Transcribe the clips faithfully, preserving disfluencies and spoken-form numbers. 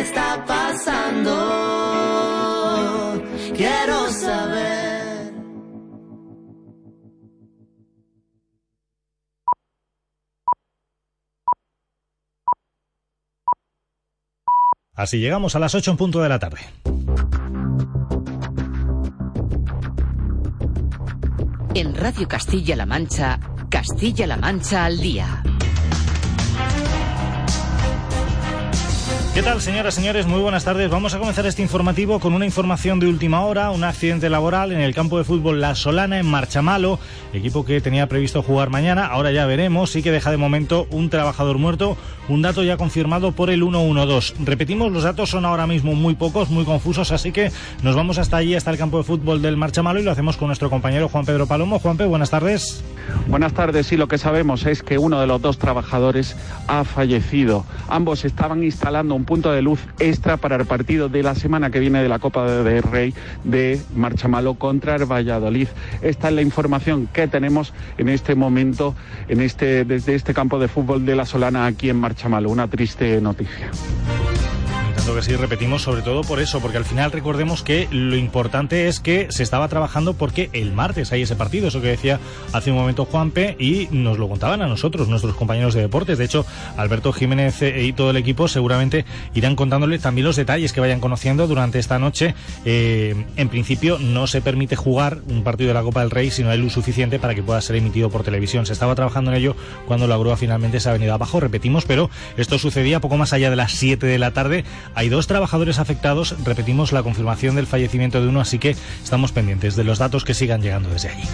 está pasando, quiero saber. Así llegamos a las ocho en punto de la tarde. En Radio Castilla-La Mancha, Castilla-La Mancha al día. ¿Qué tal, señoras y señores? Muy buenas tardes. Vamos a comenzar este informativo con una información de última hora. Un accidente laboral en el campo de fútbol La Solana, en Marchamalo, equipo que tenía previsto jugar mañana. Ahora ya veremos. Sí que deja de momento un trabajador muerto, un dato ya confirmado por el ciento doce. Repetimos, los datos son ahora mismo muy pocos, muy confusos, así que nos vamos hasta allí, hasta el campo de fútbol del Marchamalo, y lo hacemos con nuestro compañero Juan Pedro Palomo. Juanpe, buenas tardes. Buenas tardes. Sí, lo que sabemos es que uno de los dos trabajadores ha fallecido. Ambos estaban instalando un punto de luz extra para el partido de la semana que viene de la Copa del Rey de Marchamalo contra el Valladolid. Esta es la información que tenemos en este momento en este, desde este campo de fútbol de La Solana aquí en Marchamalo. Una triste noticia. Tanto que sí, repetimos, sobre todo por eso, porque al final recordemos que lo importante es que se estaba trabajando porque el martes hay ese partido, eso que decía hace un momento Juanpe, y nos lo contaban a nosotros, nuestros compañeros de deportes. De hecho, Alberto Jiménez y todo el equipo seguramente irán contándole también los detalles que vayan conociendo durante esta noche. Eh, en principio no se permite jugar un partido de la Copa del Rey si no hay luz suficiente para que pueda ser emitido por televisión. Se estaba trabajando en ello cuando la grúa finalmente se ha venido abajo, repetimos, pero esto sucedía poco más allá de las siete de la tarde. Hay dos trabajadores afectados, repetimos, la confirmación del fallecimiento de uno, así que estamos pendientes de los datos que sigan llegando desde allí.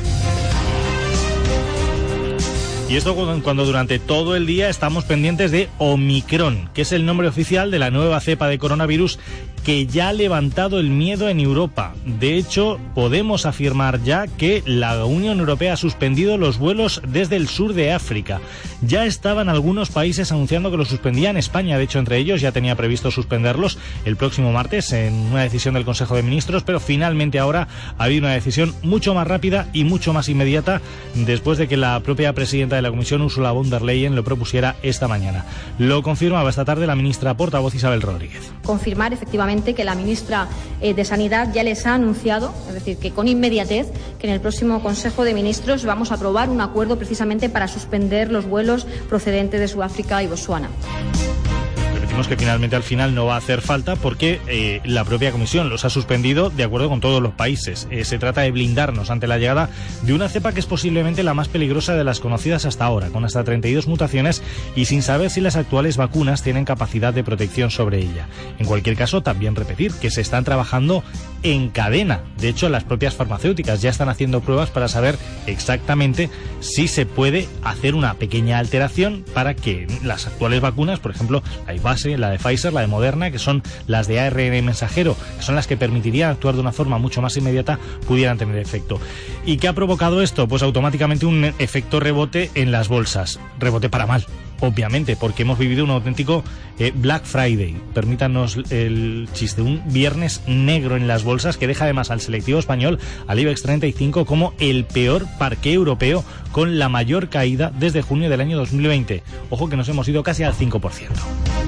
Y esto cuando durante todo el día estamos pendientes de Omicron, que es el nombre oficial de la nueva cepa de coronavirus que ya ha levantado el miedo en Europa. De hecho, podemos afirmar ya que la Unión Europea ha suspendido los vuelos desde el sur de África. Ya estaban algunos países anunciando que lo suspendían. España, de hecho, entre ellos, ya tenía previsto suspenderlos el próximo martes en una decisión del Consejo de Ministros, pero finalmente ahora ha habido una decisión mucho más rápida y mucho más inmediata después de que la propia presidenta de la Comisión, Ursula von der Leyen, lo propusiera esta mañana. Lo confirmaba esta tarde la ministra portavoz Isabel Rodríguez. Confirmar efectivamente que la ministra eh, de Sanidad ya les ha anunciado, es decir, que con inmediatez, que en el próximo Consejo de Ministros vamos a aprobar un acuerdo precisamente para suspender los vuelos procedentes de Sudáfrica y Botsuana. Que finalmente al final no va a hacer falta porque eh, la propia Comisión los ha suspendido de acuerdo con todos los países. Eh, se trata de blindarnos ante la llegada de una cepa que es posiblemente la más peligrosa de las conocidas hasta ahora, con hasta treinta y dos mutaciones y sin saber si las actuales vacunas tienen capacidad de protección sobre ella. En cualquier caso, también repetir que se están trabajando en cadena. De hecho, las propias farmacéuticas ya están haciendo pruebas para saber exactamente si se puede hacer una pequeña alteración para que las actuales vacunas, por ejemplo, la base, la de Pfizer, la de Moderna, que son las de A R N mensajero, que son las que permitirían actuar de una forma mucho más inmediata, pudieran tener efecto. ¿Y qué ha provocado esto? Pues automáticamente un efecto rebote en las bolsas. Rebote para mal, obviamente, porque hemos vivido un auténtico eh, Black Friday, permítanos el chiste, un viernes negro en las bolsas que deja además al selectivo español, al IBEX treinta y cinco, como el peor parqué europeo con la mayor caída desde junio del año dos mil veinte. Ojo que nos hemos ido casi al cinco por ciento.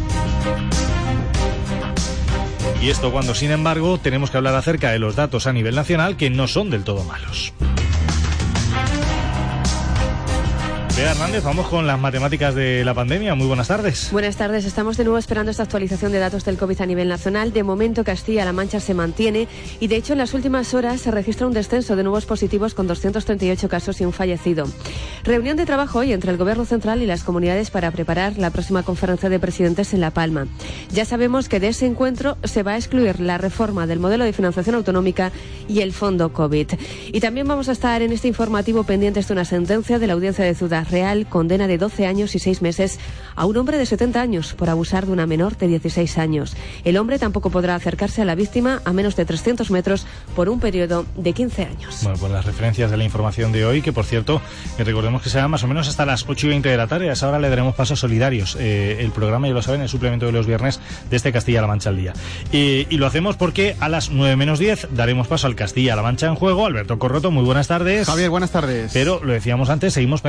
Y esto cuando, sin embargo, tenemos que hablar acerca de los datos a nivel nacional que no son del todo malos. Bea Hernández, vamos con las matemáticas de la pandemia. Muy buenas tardes. Buenas tardes. Estamos de nuevo esperando esta actualización de datos del COVID a nivel nacional. De momento, Castilla-La Mancha se mantiene y, de hecho, en las últimas horas se registra un descenso de nuevos positivos con doscientos treinta y ocho casos y un fallecido. Reunión de trabajo hoy entre el Gobierno Central y las comunidades para preparar la próxima conferencia de presidentes en La Palma. Ya sabemos que de ese encuentro se va a excluir la reforma del modelo de financiación autonómica y el fondo COVID. Y también vamos a estar en este informativo pendientes de una sentencia de la Audiencia de Ciudad Real, condena de doce años y seis meses a un hombre de setenta años por abusar de una menor de dieciséis años. El hombre tampoco podrá acercarse a la víctima a menos de trescientos metros por un periodo de quince años. Bueno, pues las referencias de la información de hoy, que por cierto, eh, recordemos que será más o menos hasta las ocho y veinte de la tarde. A esa hora le daremos paso a Solidarios. Eh, el programa, ya lo saben, el suplemento de los viernes de este Castilla-La Mancha al día. Y, y lo hacemos porque a las nueve menos diez daremos paso al Castilla-La Mancha en juego. Alberto Corroto, muy buenas tardes. Javier, buenas tardes. Pero lo decíamos antes, seguimos pendientes de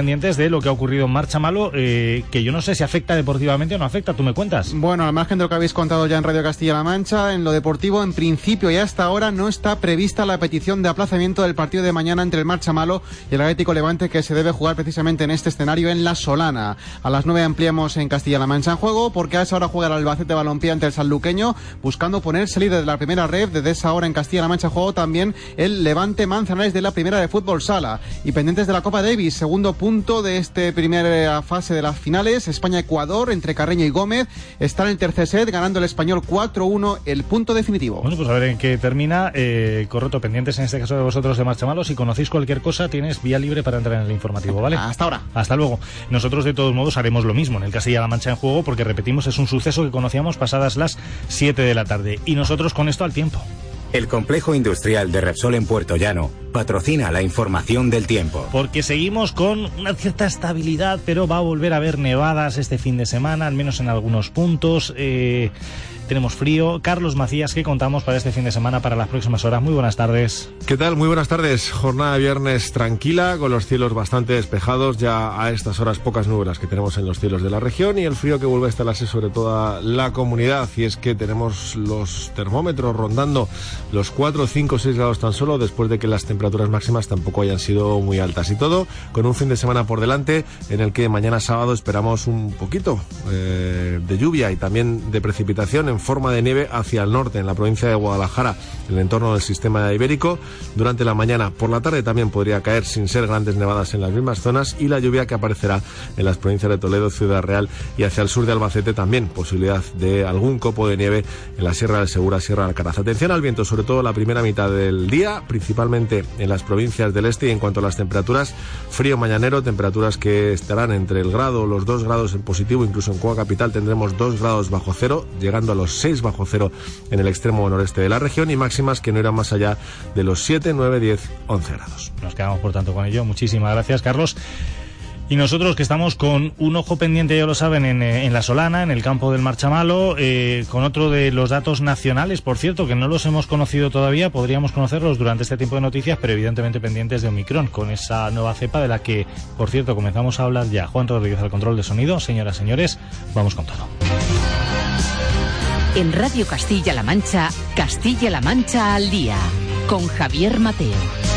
lo que ha ocurrido en Marchamalo, eh, que yo no sé si afecta deportivamente o no afecta, ¿tú me cuentas? Bueno, al margen de lo que habéis contado ya en Radio Castilla-La Mancha, en lo deportivo, en principio y hasta ahora no está prevista la petición de aplazamiento del partido de mañana entre el Marchamalo y el Atlético Levante, que se debe jugar precisamente en este escenario en La Solana. A las nueve ampliamos en Castilla-La Mancha en juego, porque a esa hora juega el Albacete Balompié ante el Sanluqueño, buscando ponerse líder de la primera red. Desde esa hora en Castilla-La Mancha en juego también el Levante Manzanares de la primera de fútbol sala. Y pendientes de la Copa Davis, segundo punto de esta primera fase de las finales, España-Ecuador, entre Carreño y Gómez, está en el tercer set, ganando el español cuatro uno, el punto definitivo. Bueno, pues a ver en qué termina. Eh, correcto, pendientes en este caso de vosotros de Marchamalo. Si conocéis cualquier cosa, tienes vía libre para entrar en el informativo, ¿vale? Hasta ahora. Hasta luego. Nosotros, de todos modos, haremos lo mismo en el Castilla-La Mancha en juego, porque, repetimos, es un suceso que conocíamos pasadas las siete de la tarde. Y nosotros con esto al tiempo. El complejo industrial de Repsol en Puerto Llano patrocina la información del tiempo. Porque seguimos con una cierta estabilidad, pero va a volver a haber nevadas este fin de semana, al menos en algunos puntos. Eh, tenemos frío. Carlos Macías, ¿qué contamos para este fin de semana, para las próximas horas? Muy buenas tardes. ¿Qué tal? Muy buenas tardes. Jornada de viernes tranquila, con los cielos bastante despejados. Ya a estas horas pocas nubes que tenemos en los cielos de la región, y el frío que vuelve a instalarse sobre toda la comunidad. Y es que tenemos los termómetros rondando los cuatro, cinco, seis grados tan solo, después de que las temperaturas máximas tampoco hayan sido muy altas. Y todo con un fin de semana por delante, en el que mañana sábado esperamos un poquito eh, de lluvia y también de precipitación en forma de nieve hacia el norte, en la provincia de Guadalajara, en el entorno del sistema ibérico. Durante la mañana, por la tarde también podría caer, sin ser grandes nevadas en las mismas zonas, y la lluvia que aparecerá en las provincias de Toledo, Ciudad Real y hacia el sur de Albacete también, posibilidad de algún copo de nieve en la Sierra del Segura, Sierra de Alcaraz. Atención al viento, sobre todo la primera mitad del día, principalmente en las provincias del este. Y en cuanto a las temperaturas, frío mañanero, temperaturas que estarán entre el grado, los dos grados en positivo, incluso en Cuba Capital tendremos dos grados bajo cero, llegando a los seis bajo cero en el extremo noreste de la región, y máximas que no irán más allá de los siete, nueve, diez, once grados. Nos quedamos por tanto con ello. Muchísimas gracias, Carlos. Y nosotros, que estamos con un ojo pendiente, ya lo saben, en, en La Solana, en el campo del Marchamalo, eh, con otro de los datos nacionales, por cierto, que no los hemos conocido todavía, podríamos conocerlos durante este tiempo de noticias, pero evidentemente pendientes de Omicron, con esa nueva cepa de la que, por cierto, comenzamos a hablar ya. Juan Rodríguez al control de sonido. Señoras, señores, vamos con todo. En Radio Castilla-La Mancha, Castilla-La Mancha al día, con Javier Mateo.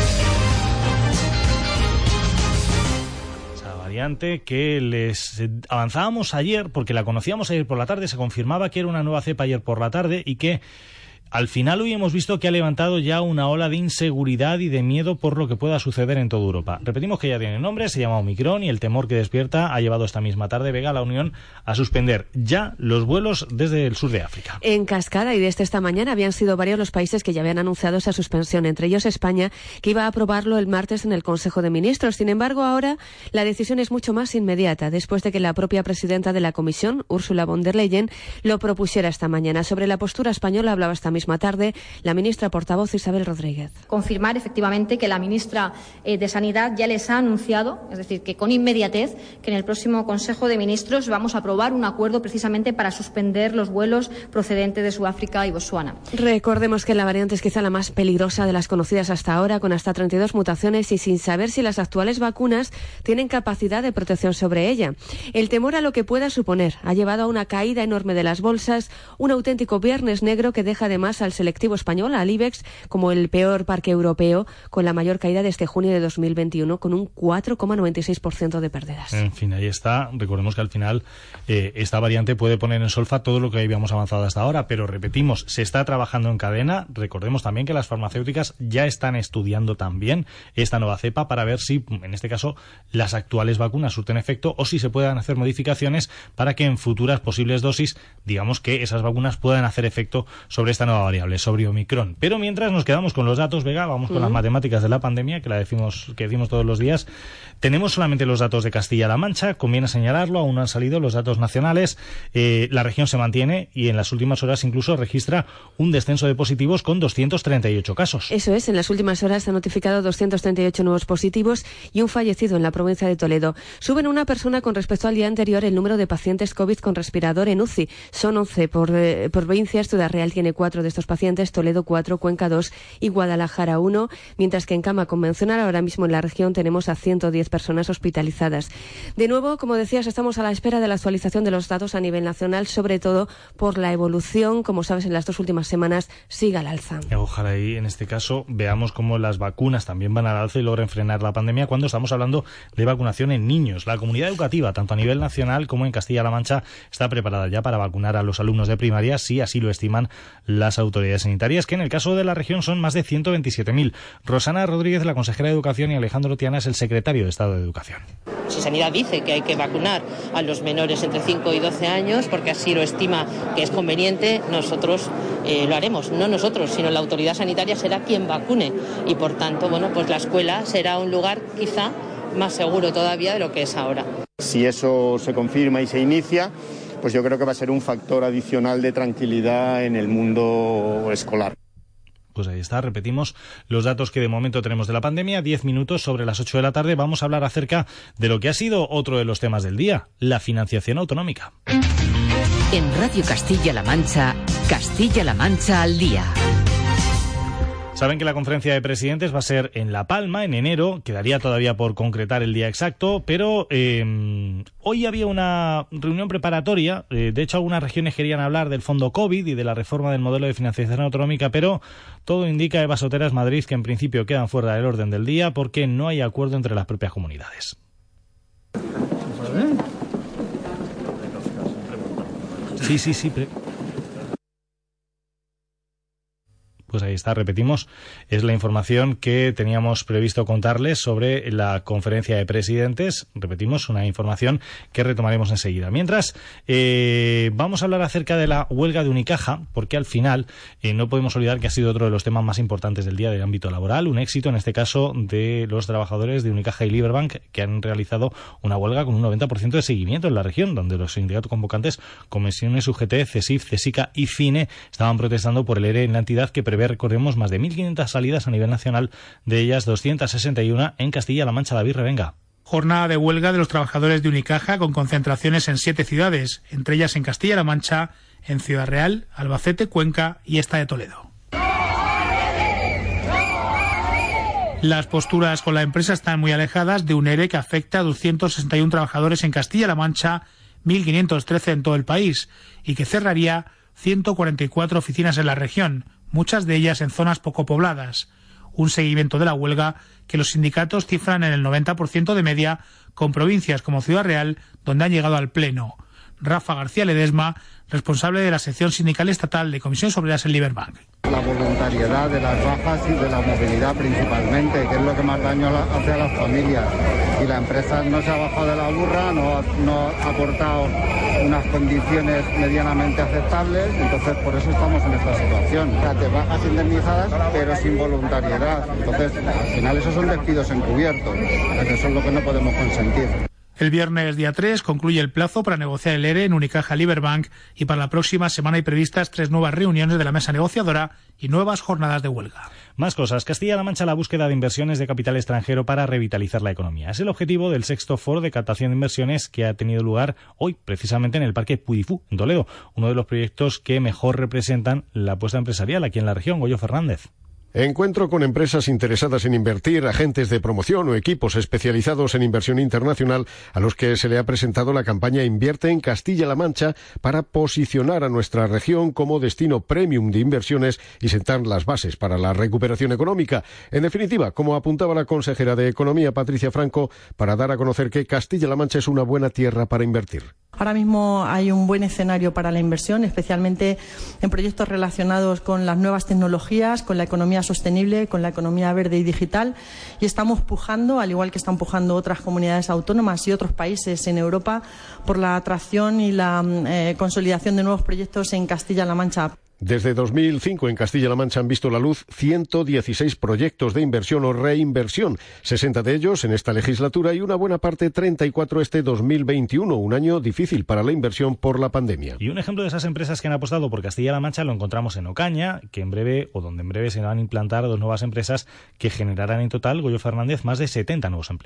Que les avanzábamos ayer, porque la conocíamos ayer por la tarde, se confirmaba que era una nueva cepa ayer por la tarde, y que al final hoy hemos visto que ha levantado ya una ola de inseguridad y de miedo por lo que pueda suceder en toda Europa. Repetimos que ya tiene nombre, se llama Omicron, y el temor que despierta ha llevado esta misma tarde, Vega, a la Unión a suspender ya los vuelos desde el sur de África. En cascada, y desde esta mañana habían sido varios los países que ya habían anunciado esa suspensión, entre ellos España, que iba a aprobarlo el martes en el Consejo de Ministros. Sin embargo, ahora la decisión es mucho más inmediata, después de que la propia presidenta de la Comisión, Ursula von der Leyen, lo propusiera esta mañana. Sobre la postura española hablaba esta misma tarde la ministra portavoz Isabel Rodríguez. Confirmar efectivamente que la ministra eh, de Sanidad ya les ha anunciado, es decir, que con inmediatez, que en el próximo Consejo de Ministros vamos a aprobar un acuerdo precisamente para suspender los vuelos procedentes de Sudáfrica y Botsuana. Recordemos que la variante es quizá la más peligrosa de las conocidas hasta ahora, con hasta treinta y dos mutaciones y sin saber si las actuales vacunas tienen capacidad de protección sobre ella. El temor a lo que pueda suponer ha llevado a una caída enorme de las bolsas, un auténtico viernes negro que deja además al selectivo español, al IBEX, como el peor parque europeo, con la mayor caída desde junio de dos mil veintiuno, con un cuatro coma noventa y seis por ciento de pérdidas. En fin, ahí está. Recordemos que al final eh, esta variante puede poner en solfa todo lo que habíamos avanzado hasta ahora, pero repetimos, se está trabajando en cadena. Recordemos también que las farmacéuticas ya están estudiando también esta nueva cepa para ver si, en este caso, las actuales vacunas surten efecto, o si se puedan hacer modificaciones para que en futuras posibles dosis, digamos, que esas vacunas puedan hacer efecto sobre esta nueva variable, sobre Omicron. Pero mientras nos quedamos con los datos, Vega, vamos con uh-huh. las matemáticas de la pandemia, que la decimos, que decimos todos los días. Tenemos solamente los datos de Castilla-La Mancha, conviene señalarlo, aún no han salido los datos nacionales. Eh, la región se mantiene y en las últimas horas incluso registra un descenso de positivos con doscientos treinta y ocho casos. Eso es, en las últimas horas se han notificado doscientos treinta y ocho nuevos positivos y un fallecido en la provincia de Toledo. Suben una persona con respecto al día anterior el número de pacientes COVID con respirador en U C I. Son once por eh, provincias. Ciudad Real tiene cuatro cuatro de estos pacientes, Toledo cuatro, Cuenca dos y Guadalajara uno, mientras que en cama convencional ahora mismo en la región tenemos a ciento diez personas hospitalizadas. De nuevo, como decías, estamos a la espera de la actualización de los datos a nivel nacional, sobre todo por la evolución, como sabes, en las dos últimas semanas siga al alza. Ojalá y en este caso veamos cómo las vacunas también van al alza y logren frenar la pandemia cuando estamos hablando de vacunación en niños. La comunidad educativa, tanto a nivel nacional como en Castilla-La Mancha, está preparada ya para vacunar a los alumnos de primaria, si así lo estiman las autoridades sanitarias, que en el caso de la región son más de ciento veintisiete mil. Rosana Rodríguez, la consejera de Educación, y Alejandro Tiana es el secretario de Estado de Educación. Si Sanidad dice que hay que vacunar a los menores entre cinco y doce años, porque así lo estima que es conveniente, nosotros eh, lo haremos. No nosotros, sino la autoridad sanitaria será quien vacune. Y por tanto, bueno, pues la escuela será un lugar quizá más seguro todavía de lo que es ahora. Si eso se confirma y se inicia, pues yo creo que va a ser un factor adicional de tranquilidad en el mundo escolar. Pues ahí está, repetimos los datos que de momento tenemos de la pandemia. Diez minutos sobre las ocho de la tarde vamos a hablar acerca de lo que ha sido otro de los temas del día, la financiación autonómica. En Radio Castilla-La Mancha, Castilla-La Mancha al día. Saben que la conferencia de presidentes va a ser en La Palma en enero, quedaría todavía por concretar el día exacto, pero eh, hoy había una reunión preparatoria, eh, de hecho algunas regiones querían hablar del fondo COVID y de la reforma del modelo de financiación autonómica, pero todo indica, Eva Soteras, Madrid, que en principio quedan fuera del orden del día porque no hay acuerdo entre las propias comunidades. Sí, sí, sí. Pre- Pues ahí está, repetimos, es la información que teníamos previsto contarles sobre la conferencia de presidentes. Repetimos, una información que retomaremos enseguida. Mientras, eh, vamos a hablar acerca de la huelga de Unicaja, porque al final eh, no podemos olvidar que ha sido otro de los temas más importantes del día del ámbito laboral, un éxito en este caso de los trabajadores de Unicaja y Liberbank, que han realizado una huelga con un noventa por ciento de seguimiento en la región, donde los sindicatos convocantes, comisiones U G T, CESIF, CESICA y FINE, estaban protestando por el ERE en la entidad, que prevé, recordemos, más de mil quinientas salidas a nivel nacional, de ellas doscientas sesenta y uno en Castilla-La Mancha. David Revenga. Jornada de huelga de los trabajadores de Unicaja con concentraciones en siete ciudades, entre ellas en Castilla-La Mancha, en Ciudad Real, Albacete, Cuenca y esta de Toledo. Las posturas con la empresa están muy alejadas de un ERE que afecta a doscientos sesenta y uno trabajadores en Castilla-La Mancha, mil quinientos trece en todo el país, y que cerraría ciento cuarenta y cuatro oficinas en la región, muchas de ellas en zonas poco pobladas. Un seguimiento de la huelga que los sindicatos cifran en el noventa por ciento de media, con provincias como Ciudad Real, donde han llegado al pleno. Rafa García Ledesma, responsable de la sección sindical estatal de Comisiones Obreras en Liberbank. La voluntariedad de las bajas y de la movilidad principalmente, que es lo que más daño hace a las familias. Y la empresa no se ha bajado de la burra, no, no ha aportado unas condiciones medianamente aceptables, entonces por eso estamos en esta situación. O sea, de bajas indemnizadas, pero sin voluntariedad. Entonces, al final esos son despidos encubiertos, eso es lo que no podemos consentir. El viernes día tres concluye el plazo para negociar el ERE en Unicaja Liberbank, y para la próxima semana hay previstas tres nuevas reuniones de la mesa negociadora y nuevas jornadas de huelga. Más cosas. Castilla-La Mancha, la búsqueda de inversiones de capital extranjero para revitalizar la economía. Es el objetivo del sexto foro de captación de inversiones que ha tenido lugar hoy, precisamente en el Parque Pudifú, en Toledo, uno de los proyectos que mejor representan la apuesta empresarial aquí en la región. Goyo Fernández. Encuentro con empresas interesadas en invertir, agentes de promoción o equipos especializados en inversión internacional a los que se le ha presentado la campaña Invierte en Castilla-La Mancha para posicionar a nuestra región como destino premium de inversiones y sentar las bases para la recuperación económica. En definitiva, como apuntaba la consejera de Economía, Patricia Franco, para dar a conocer que Castilla-La Mancha es una buena tierra para invertir. Ahora mismo hay un buen escenario para la inversión, especialmente en proyectos relacionados con las nuevas tecnologías, con la economía sostenible, con la economía verde y digital, y estamos pujando, al igual que están pujando otras comunidades autónomas y otros países en Europa, por la atracción y la eh, consolidación de nuevos proyectos en Castilla-La Mancha. Desde dos mil cinco en Castilla-La Mancha han visto la luz ciento dieciséis proyectos de inversión o reinversión, sesenta de ellos en esta legislatura y una buena parte, treinta y cuatro, este dos mil veintiuno, un año difícil para la inversión por la pandemia. Y un ejemplo de esas empresas que han apostado por Castilla-La Mancha lo encontramos en Ocaña, que en breve, o donde en breve se van a implantar dos nuevas empresas que generarán en total, Goyo Fernández, más de setenta nuevos empleos.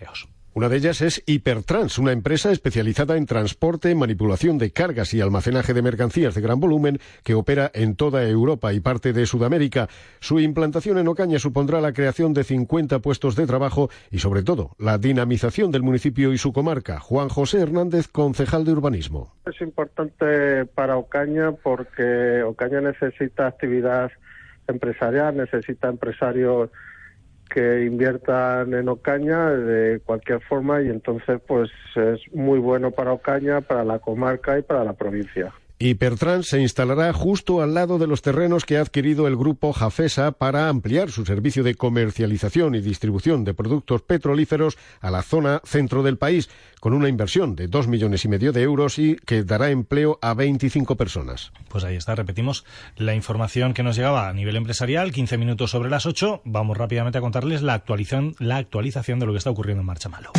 Una de ellas es Hipertrans, una empresa especializada en transporte, manipulación de cargas y almacenaje de mercancías de gran volumen que opera en toda Europa y parte de Sudamérica. Su implantación en Ocaña supondrá la creación de cincuenta puestos de trabajo y, sobre todo, la dinamización del municipio y su comarca. Juan José Hernández, concejal de urbanismo. Es importante para Ocaña porque Ocaña necesita actividad empresarial, necesita empresarios que inviertan en Ocaña de cualquier forma, y entonces pues es muy bueno para Ocaña, para la comarca y para la provincia. Hipertrans se instalará justo al lado de los terrenos que ha adquirido el grupo Jafesa para ampliar su servicio de comercialización y distribución de productos petrolíferos a la zona centro del país, con una inversión de dos millones y medio de euros y que dará empleo a veinticinco personas. Pues ahí está, repetimos la información que nos llegaba a nivel empresarial, quince minutos sobre las ocho. Vamos rápidamente a contarles la actualización, la actualización de lo que está ocurriendo en Marchamalo.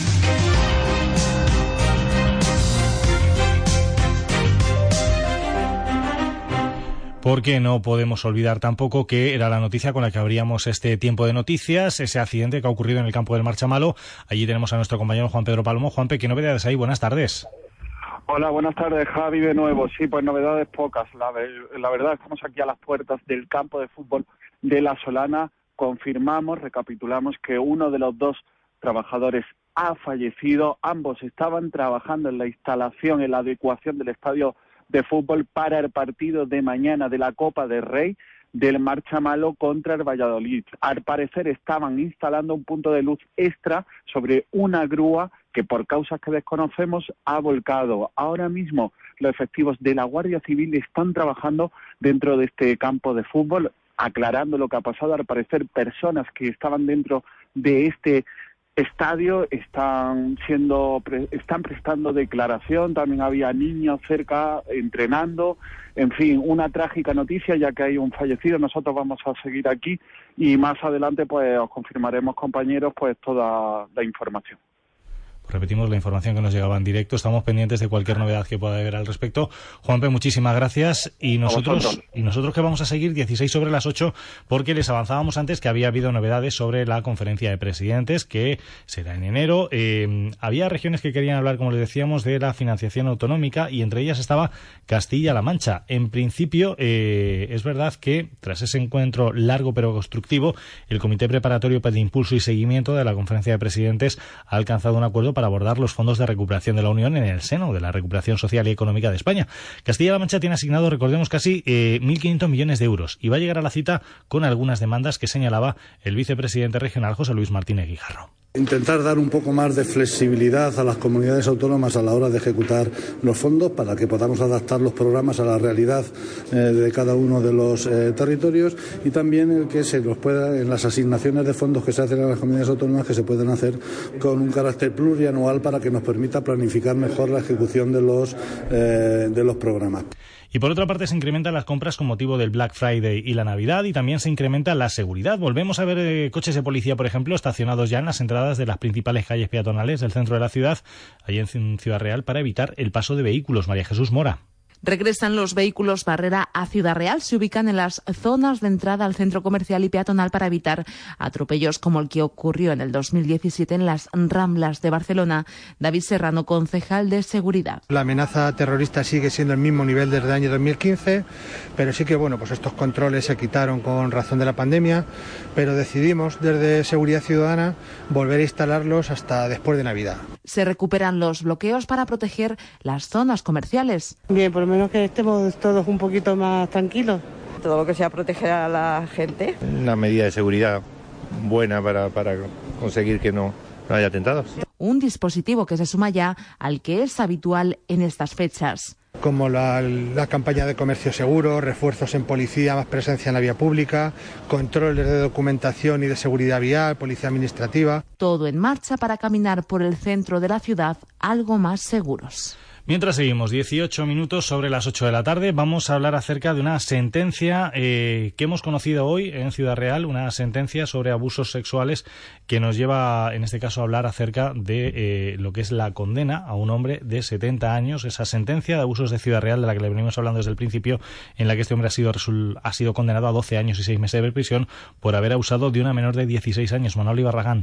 Porque no podemos olvidar tampoco que era la noticia con la que abríamos este tiempo de noticias, ese accidente que ha ocurrido en el campo del Marchamalo. Allí tenemos a nuestro compañero Juan Pedro Palomo. Juanpe, ¿qué novedades hay? Buenas tardes. Hola, buenas tardes, Javi, de nuevo. Sí, pues novedades pocas. La, la verdad, estamos aquí a las puertas del campo de fútbol de La Solana. Confirmamos, recapitulamos que uno de los dos trabajadores ha fallecido. Ambos estaban trabajando en la instalación, en la adecuación del estadio de fútbol para el partido de mañana de la Copa del Rey del Marchamalo contra el Valladolid. Al parecer estaban instalando un punto de luz extra sobre una grúa que por causas que desconocemos ha volcado. Ahora mismo los efectivos de la Guardia Civil están trabajando dentro de este campo de fútbol, aclarando lo que ha pasado. Al parecer personas que estaban dentro de este estadio están siendo están prestando declaración. También había niños cerca entrenando. En fin, una trágica noticia, ya que hay un fallecido. Nosotros vamos a seguir aquí y más adelante pues os confirmaremos, compañeros, pues toda la información. Repetimos la información que nos llegaba en directo. Estamos pendientes de cualquier novedad que pueda haber al respecto. Juanpe, muchísimas gracias. Y nosotros y nosotros que vamos a seguir dieciséis sobre las ocho, porque les avanzábamos antes que había habido novedades sobre la conferencia de presidentes, que será en enero. Eh, había regiones que querían hablar, como les decíamos, de la financiación autonómica, y entre ellas estaba Castilla-La Mancha. En principio, eh, es verdad que tras ese encuentro largo pero constructivo, el Comité Preparatorio para el Impulso y Seguimiento de la conferencia de presidentes ha alcanzado un acuerdo para abordar los fondos de recuperación de la Unión en el seno de la recuperación social y económica de España. Castilla-La Mancha tiene asignado, recordemos, casi eh, mil quinientos millones de euros y va a llegar a la cita con algunas demandas que señalaba el vicepresidente regional José Luis Martínez Guijarro. Intentar dar un poco más de flexibilidad a las comunidades autónomas a la hora de ejecutar los fondos para que podamos adaptar los programas a la realidad eh, de cada uno de los eh, territorios, y también el que se los pueda, en las asignaciones de fondos que se hacen a las comunidades autónomas, que se puedan hacer con un carácter plurianual para que nos permita planificar mejor la ejecución de los, eh, de los programas. Y por otra parte se incrementan las compras con motivo del Black Friday y la Navidad, y también se incrementa la seguridad. Volvemos a ver eh, coches de policía, por ejemplo, estacionados ya en las entradas de las principales calles peatonales del centro de la ciudad, allí en Ciudad Real, para evitar el paso de vehículos. María Jesús Mora. Regresan los vehículos barrera a Ciudad Real. Se ubican en las zonas de entrada al centro comercial y peatonal para evitar atropellos como el que ocurrió en el dos mil diecisiete en las Ramblas de Barcelona. David Serrano, concejal de Seguridad. La amenaza terrorista sigue siendo el mismo nivel desde el año dos mil quince, pero sí que bueno, pues estos controles se quitaron con razón de la pandemia, pero decidimos desde Seguridad Ciudadana volver a instalarlos hasta después de Navidad. Se recuperan los bloqueos para proteger las zonas comerciales. Bien, por lo menos que estemos todos un poquito más tranquilos. Todo lo que sea proteger a la gente. Una medida de seguridad buena para, para conseguir que no, no haya atentados. Un dispositivo que se suma ya al que es habitual en estas fechas. Como la, la campaña de comercio seguro, refuerzos en policía, más presencia en la vía pública, controles de documentación y de seguridad vial, policía administrativa. Todo en marcha para caminar por el centro de la ciudad algo más seguros. Mientras seguimos, dieciocho minutos sobre las ocho de la tarde, vamos a hablar acerca de una sentencia eh, que hemos conocido hoy en Ciudad Real, una sentencia sobre abusos sexuales que nos lleva, en este caso, a hablar acerca de eh, lo que es la condena a un hombre de setenta años, esa sentencia de abusos de Ciudad Real de la que le venimos hablando desde el principio, en la que este hombre ha sido, ha sido condenado a doce años y seis meses de prisión por haber abusado de una menor de dieciséis años. Manoli Barragán.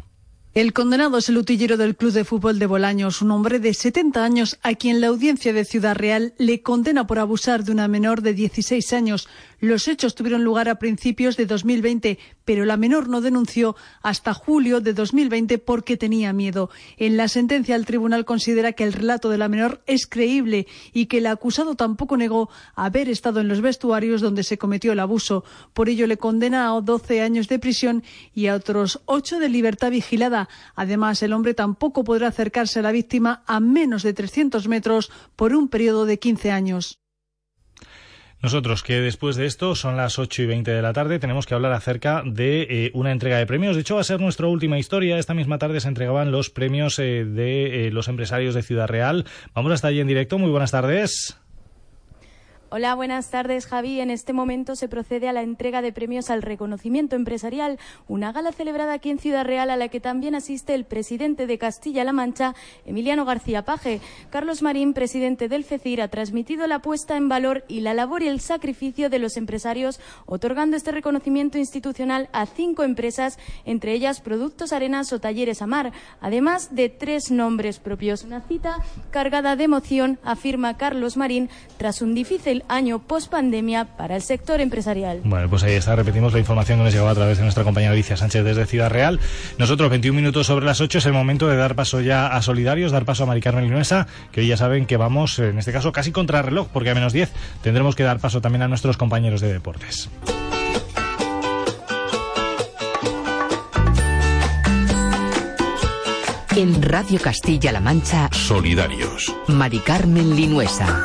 El condenado es el utillero del Club de Fútbol de Bolaños, un hombre de setenta años a quien la audiencia de Ciudad Real le condena por abusar de una menor de dieciséis años. Los hechos tuvieron lugar a principios de dos mil veinte, pero la menor no denunció hasta julio de dos mil veinte porque tenía miedo. En la sentencia, el tribunal considera que el relato de la menor es creíble y que el acusado tampoco negó haber estado en los vestuarios donde se cometió el abuso. Por ello, le condena a doce años de prisión y a otros ocho de libertad vigilada. Además, el hombre tampoco podrá acercarse a la víctima a menos de trescientos metros por un periodo de quince años. Nosotros, que después de esto, son las ocho y veinte de la tarde, tenemos que hablar acerca de eh, una entrega de premios. De hecho, va a ser nuestra última historia. Esta misma tarde se entregaban los premios eh, de eh, los empresarios de Ciudad Real. Vamos hasta allí en directo. Muy buenas tardes. Hola, buenas tardes, Javi. En este momento se procede a la entrega de premios al reconocimiento empresarial, una gala celebrada aquí en Ciudad Real a la que también asiste el presidente de Castilla-La Mancha, Emiliano García Paje. Carlos Marín, presidente del FECIR, ha transmitido la puesta en valor y la labor y el sacrificio de los empresarios, otorgando este reconocimiento institucional a cinco empresas, entre ellas Productos Arenas o Talleres Amar, además de tres nombres propios. Una cita cargada de emoción, afirma Carlos Marín, tras un difícil año post-pandemia para el sector empresarial. Bueno, pues ahí está, repetimos la información que nos llegó a través de nuestra compañera Alicia Sánchez desde Ciudad Real. Nosotros, veintiún minutos sobre las ocho, es el momento de dar paso ya a Solidarios, dar paso a Mari Carmen Linuesa, que hoy ya saben que vamos, en este caso, casi contra reloj, porque a menos diez tendremos que dar paso también a nuestros compañeros de deportes. En Radio Castilla-La Mancha, Solidarios. Mari Carmen Linuesa.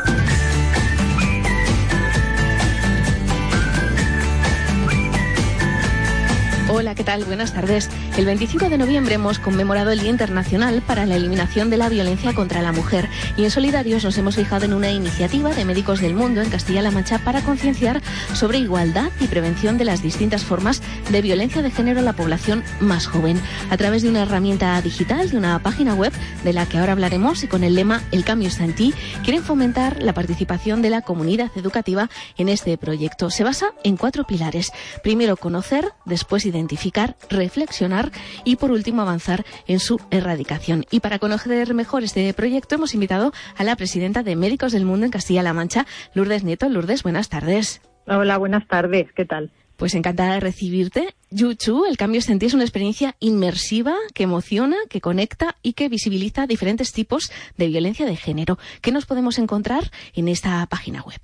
Hola, ¿qué tal? Buenas tardes. El veinticinco de noviembre hemos conmemorado el Día Internacional para la Eliminación de la Violencia contra la Mujer y en Solidarios nos hemos fijado en una iniciativa de Médicos del Mundo en Castilla-La Mancha para concienciar sobre igualdad y prevención de las distintas formas de violencia de género a la población más joven. A través de una herramienta digital, de una página web de la que ahora hablaremos y con el lema El cambio está en ti, quieren fomentar la participación de la comunidad educativa en este proyecto. Se basa en cuatro pilares. Primero, conocer, después identificar, identificar, reflexionar y por último avanzar en su erradicación. Y para conocer mejor este proyecto hemos invitado a la presidenta de Médicos del Mundo en Castilla-La Mancha, Lourdes Nieto. Lourdes, buenas tardes. Hola, buenas tardes, ¿qué tal? Pues encantada de recibirte. Yuchu, el cambio está en ti, es una experiencia inmersiva que emociona, que conecta y que visibiliza diferentes tipos de violencia de género. ¿Qué nos podemos encontrar en esta página web?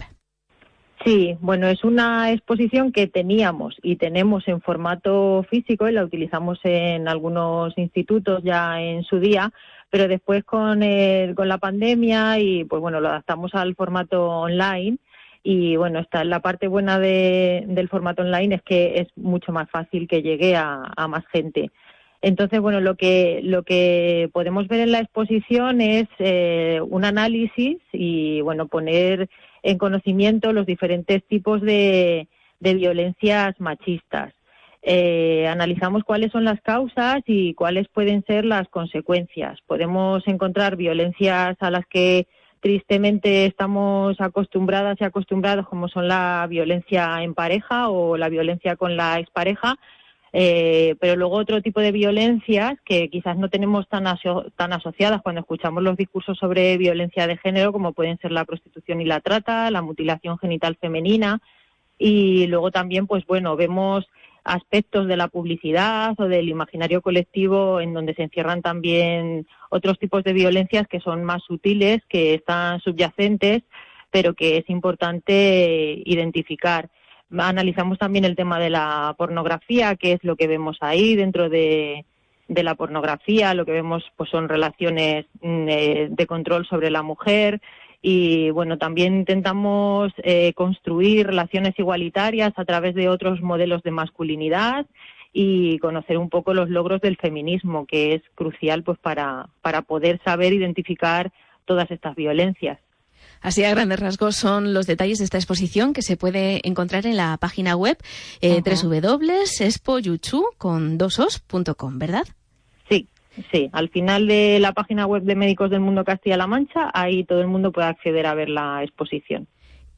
Sí, bueno, es una exposición que teníamos y tenemos en formato físico y la utilizamos en algunos institutos ya en su día, pero después con el, con la pandemia y pues bueno, lo adaptamos al formato online y bueno, esta, la parte buena de, del formato online es que es mucho más fácil que llegue a, a más gente. Entonces, bueno, lo que lo que podemos ver en la exposición es eh, un análisis y bueno, poner en conocimiento los diferentes tipos de, de violencias machistas. Eh, analizamos cuáles son las causas y cuáles pueden ser las consecuencias. Podemos encontrar violencias a las que tristemente estamos acostumbradas y acostumbrados, como son la violencia en pareja o la violencia con la expareja, eh, pero luego otro tipo de violencias que quizás no tenemos tan, aso- tan asociadas cuando escuchamos los discursos sobre violencia de género, como pueden ser la prostitución y la trata, la mutilación genital femenina, y luego también, pues bueno, vemos aspectos de la publicidad o del imaginario colectivo en donde se encierran también otros tipos de violencias que son más sutiles, que están subyacentes, pero que es importante identificar. Analizamos también el tema de la pornografía, qué es lo que vemos ahí dentro de, de la pornografía. Lo que vemos pues son relaciones eh, de control sobre la mujer y bueno, también intentamos eh, construir relaciones igualitarias a través de otros modelos de masculinidad y conocer un poco los logros del feminismo, que es crucial pues para, para poder saber identificar todas estas violencias. Así a grandes rasgos son los detalles de esta exposición que se puede encontrar en la página web eh, uh-huh. doble u doble u doble u punto expoyuchu con dos os punto com, ¿verdad? Sí, sí. Al final de la página web de Médicos del Mundo Castilla-La Mancha, ahí todo el mundo puede acceder a ver la exposición.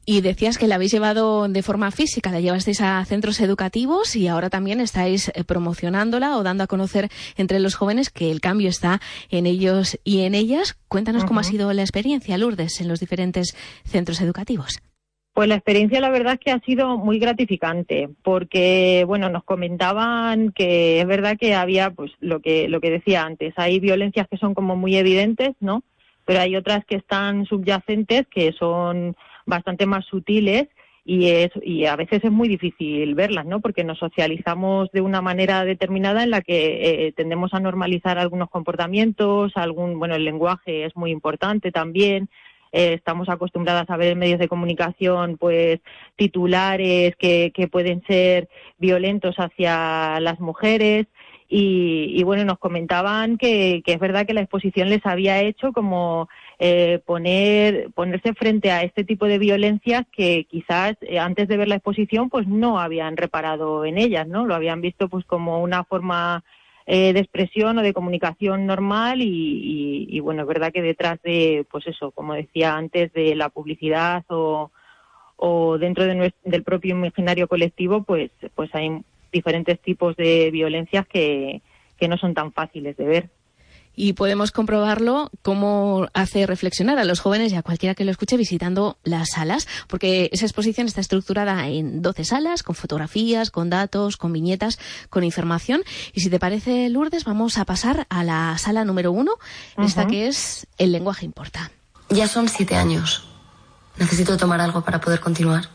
Y decías que la habéis llevado de forma física, la llevasteis a centros educativos y ahora también estáis promocionándola o dando a conocer entre los jóvenes que el cambio está en ellos y en ellas. Cuéntanos uh-huh. cómo ha sido la experiencia, Lourdes, en los diferentes centros educativos. Pues la experiencia, la verdad es que ha sido muy gratificante, porque, bueno, nos comentaban que es verdad que había, pues, lo que lo que decía antes, hay violencias que son como muy evidentes, ¿no? Pero hay otras que están subyacentes, que son bastante más sutiles y es y a veces es muy difícil verlas, ¿no? Porque nos socializamos de una manera determinada en la que eh, tendemos a normalizar algunos comportamientos, algún bueno, el lenguaje es muy importante también. Eh, estamos acostumbradas a ver en medios de comunicación pues titulares que, que pueden ser violentos hacia las mujeres. Y, y bueno, nos comentaban que, que es verdad que la exposición les había hecho como eh, poner ponerse frente a este tipo de violencias que quizás eh, antes de ver la exposición pues no habían reparado en ellas, ¿no? Lo habían visto pues como una forma eh, de expresión o de comunicación normal y, y, y bueno, es verdad que detrás de, pues eso, como decía antes, de la publicidad o, o dentro de nuestro, del propio imaginario colectivo, pues, pues hay diferentes tipos de violencias que, que no son tan fáciles de ver. Y podemos comprobarlo cómo hace reflexionar a los jóvenes y a cualquiera que lo escuche visitando las salas, porque esa exposición está estructurada en doce salas, con fotografías, con datos, con viñetas, con información. Y si te parece, Lourdes, vamos a pasar a la sala número uno, uh-huh. esta que es El lenguaje importa. Ya son siete años. Necesito tomar algo para poder continuar.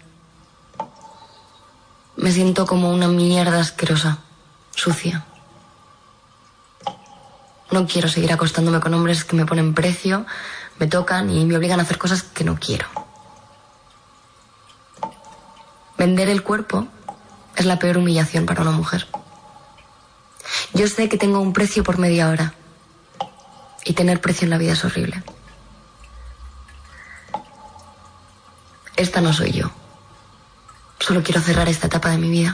Me siento como una mierda asquerosa, sucia. No quiero seguir acostándome con hombres que me ponen precio, me tocan y me obligan a hacer cosas que no quiero. Vender el cuerpo es la peor humillación para una mujer. Yo sé que tengo un precio por media hora. Y tener precio en la vida es horrible. Esta no soy yo. Solo quiero cerrar esta etapa de mi vida.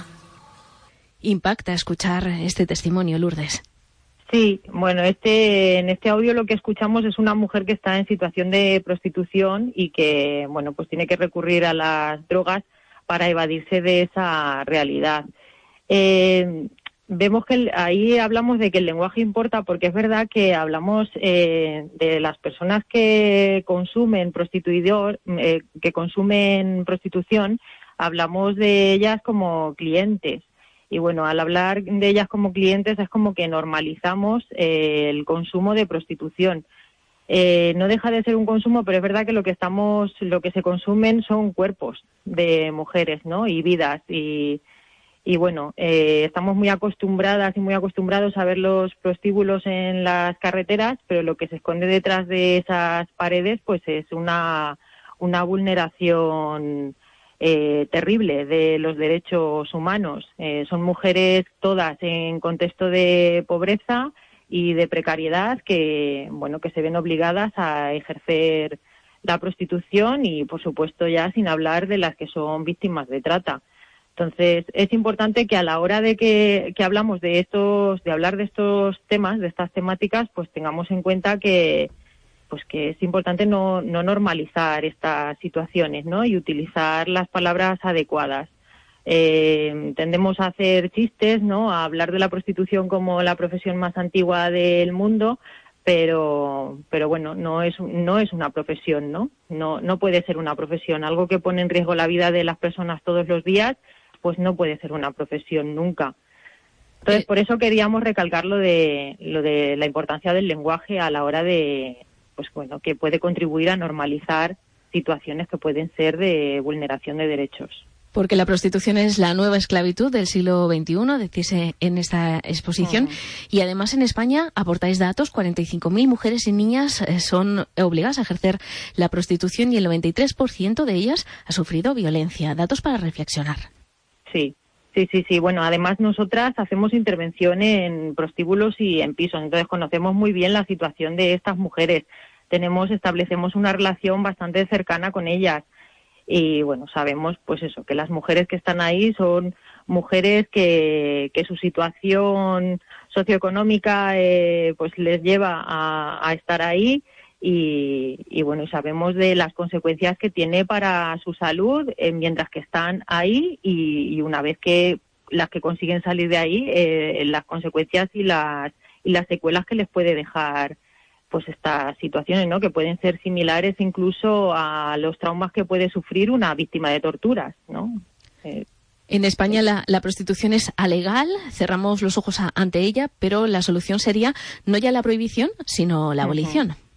Impacta escuchar este testimonio, Lourdes. Sí, bueno, este en este audio lo que escuchamos es una mujer que está en situación de prostitución y que, bueno, pues tiene que recurrir a las drogas para evadirse de esa realidad. Eh, vemos que el, ahí hablamos de que el lenguaje importa porque es verdad que hablamos eh, de las personas que consumen prostituidor, eh, que consumen prostitución, hablamos de ellas como clientes. Y bueno, al hablar de ellas como clientes es como que normalizamos eh, el consumo de prostitución. Eh, no deja de ser un consumo, pero es verdad que lo que estamos, lo que se consumen son cuerpos de mujeres, ¿no? Y vidas. Y, y bueno, eh, estamos muy acostumbradas y muy acostumbrados a ver los prostíbulos en las carreteras, pero lo que se esconde detrás de esas paredes, pues es una, una vulneración Eh, terrible de los derechos humanos. Eh, son mujeres todas en contexto de pobreza y de precariedad que, bueno, que se ven obligadas a ejercer la prostitución y, por supuesto, ya sin hablar de las que son víctimas de trata. Entonces, es importante que a la hora de que, que hablamos de estos, de hablar de estos temas, de estas temáticas, pues tengamos en cuenta que pues que es importante no, no normalizar estas situaciones, ¿no? Y utilizar las palabras adecuadas. Eh, tendemos a hacer chistes, ¿no? A hablar de la prostitución como la profesión más antigua del mundo, pero pero bueno, no es no es una profesión, ¿no? No no puede ser una profesión. Algo que pone en riesgo la vida de las personas todos los días, pues no puede ser una profesión nunca. Entonces, por eso queríamos recalcar lo de lo de la importancia del lenguaje a la hora de, pues bueno, que puede contribuir a normalizar situaciones que pueden ser de vulneración de derechos. Porque la prostitución es la nueva esclavitud del siglo veintiuno, decís en esta exposición. Uh-huh. Y además en España aportáis datos, cuarenta y cinco mil mujeres y niñas son obligadas a ejercer la prostitución y el noventa y tres por ciento de ellas ha sufrido violencia. Datos para reflexionar. Sí. Sí, sí, sí. Bueno, además nosotras hacemos intervención en prostíbulos y en pisos, entonces conocemos muy bien la situación de estas mujeres. Tenemos, establecemos una relación bastante cercana con ellas y, bueno, sabemos, pues eso, que las mujeres que están ahí son mujeres que, que su situación socioeconómica, eh, pues les lleva a, a estar ahí y, y bueno, y sabemos de las consecuencias que tiene para su salud eh, mientras que están ahí y, y una vez que las que consiguen salir de ahí, eh, las consecuencias y las y las secuelas que les puede dejar pues estas situaciones, ¿no? Que pueden ser similares incluso a los traumas que puede sufrir una víctima de torturas, ¿no? Eh, En España la, la prostitución es alegal, cerramos los ojos a, ante ella, pero la solución sería no ya la prohibición, sino la abolición. Uh-huh.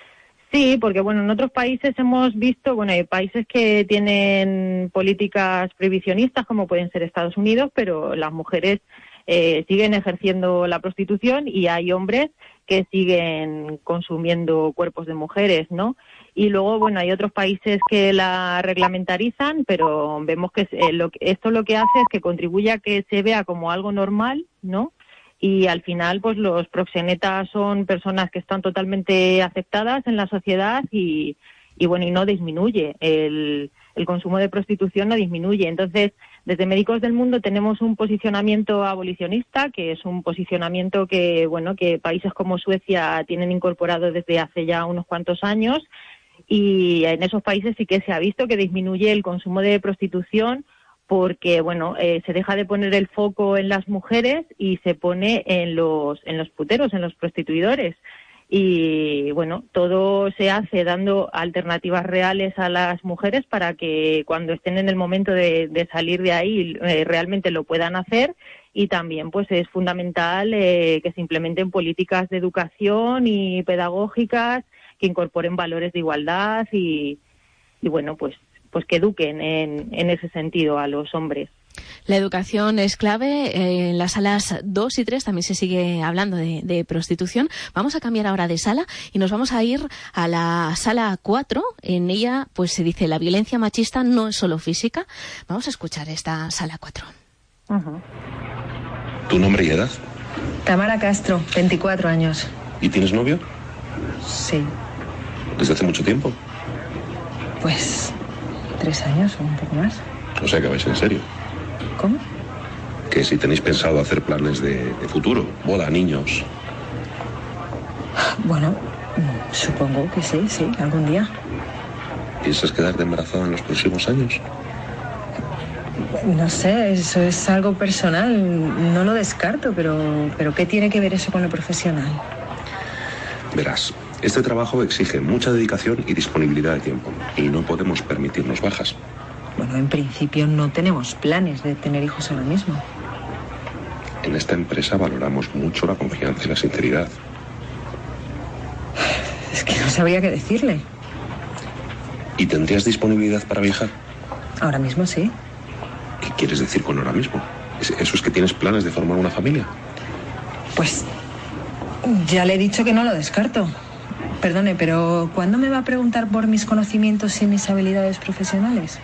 Sí, porque bueno, en otros países hemos visto, bueno, hay países que tienen políticas prohibicionistas, como pueden ser Estados Unidos, pero las mujeres eh, siguen ejerciendo la prostitución y hay hombres que siguen consumiendo cuerpos de mujeres, ¿no? Y luego, bueno, hay otros países que la reglamentarizan, pero vemos que eh, lo, esto lo que hace es que contribuye a que se vea como algo normal, ¿no? Y al final, pues los proxenetas son personas que están totalmente aceptadas en la sociedad y, y bueno, y no disminuye. El, el consumo de prostitución no disminuye. Entonces, desde Médicos del Mundo tenemos un posicionamiento abolicionista, que es un posicionamiento que, bueno, que países como Suecia tienen incorporado desde hace ya unos cuantos años. Y en esos países sí que se ha visto que disminuye el consumo de prostitución porque, bueno, eh, se deja de poner el foco en las mujeres y se pone en los en los puteros, en los prostituidores. Y, bueno, todo se hace dando alternativas reales a las mujeres para que cuando estén en el momento de, de salir de ahí eh, realmente lo puedan hacer. Y también, pues, es fundamental eh, que se implementen políticas de educación y pedagógicas que incorporen valores de igualdad y, y bueno, pues pues que eduquen en, en ese sentido a los hombres. La educación es clave. En las salas dos y tres también se sigue hablando de, de prostitución. Vamos a cambiar ahora de sala y nos vamos a ir a la sala cuatro. En ella pues se dice la violencia machista no es solo física. Vamos a escuchar esta sala cuatro. Uh-huh. ¿Tu nombre y edad? Tamara Castro, veinticuatro años. ¿Y tienes novio? Sí. ¿Desde hace mucho tiempo? Pues tres años o un poco más. O sea que vais en serio. ¿Cómo? Que si tenéis pensado hacer planes de, de futuro, boda, niños. Bueno, supongo que sí, sí, algún día. ¿Piensas quedarte embarazada en los próximos años? No sé, eso es algo personal, no lo descarto, pero, pero ¿qué tiene que ver eso con lo profesional? Verás, este trabajo exige mucha dedicación y disponibilidad de tiempo, y no podemos permitirnos bajas. Bueno, en principio no tenemos planes de tener hijos ahora mismo. En esta empresa valoramos mucho la confianza y la sinceridad. Es que no sabría qué decirle. ¿Y tendrías disponibilidad para viajar? Ahora mismo sí. ¿Qué quieres decir con ahora mismo? ¿Eso es que tienes planes de formar una familia? Pues ya le he dicho que no lo descarto. Perdone, pero ¿cuándo me va a preguntar por mis conocimientos y mis habilidades profesionales?